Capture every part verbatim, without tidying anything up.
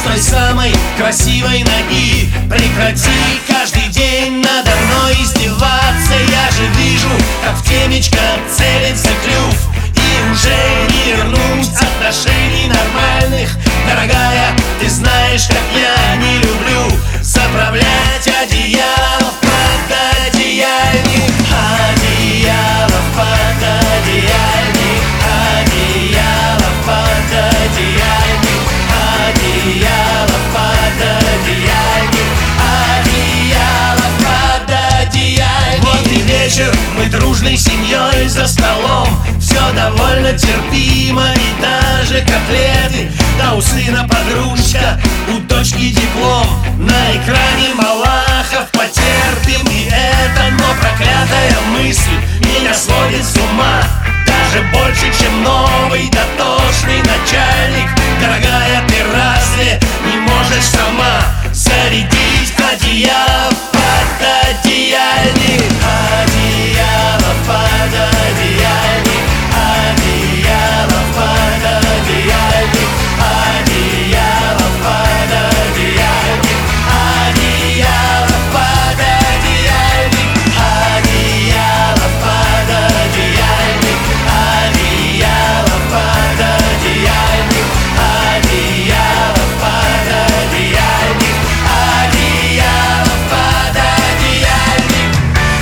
той самой красивой ноги. Прекрати каждый день надо мной издеваться. Я же вижу, как в темечко целится клюв, и уже не вернуть отношений нормальных. Дорогая, ты знаешь, как я не люблю заправлять одеяло в пододеяльник. Одеяло в пододеяльник, одеяло в пододеяльник, одеяло в пододеяльник, одеяло в пододеяльник. Вот и вечер, мы дружной семьей за столом. Все довольно терпимо, и даже котлеты. Да у сына подружка, у дочки диплом. На экране Малахов, потерпим и это. Но проклятая мысль меня сводит с ума. Даже больше, чем новый дотошный начальник. Дорогая, ты разве не можешь сама зарядить одеяло под одеяльник? Одеяло под одеяльник, одеяло под одеяльник, одеяло под одеяльник, одеяло под одеяльник, одеяло под одеяльник, одеяло под одеяльник, одеяло под одеяльник, одеяло под одеяльник.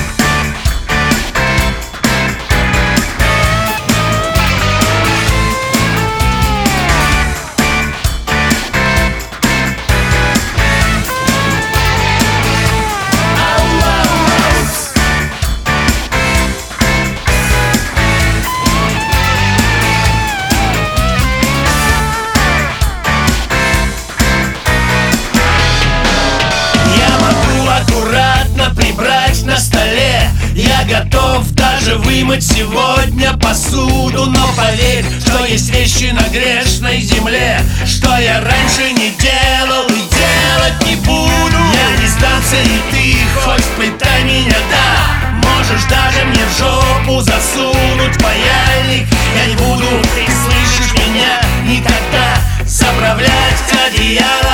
Аккуратно прибрать на столе. Я готов даже вымыть сегодня посуду. Но поверь, что есть вещи на грешной земле, что я раньше не делал и делать не буду. Я не сдамся, и ты хоть пытай меня, да. Можешь даже мне в жопу засунуть паяльник. Я не буду, ты слышишь меня, никогда заправлять одеяло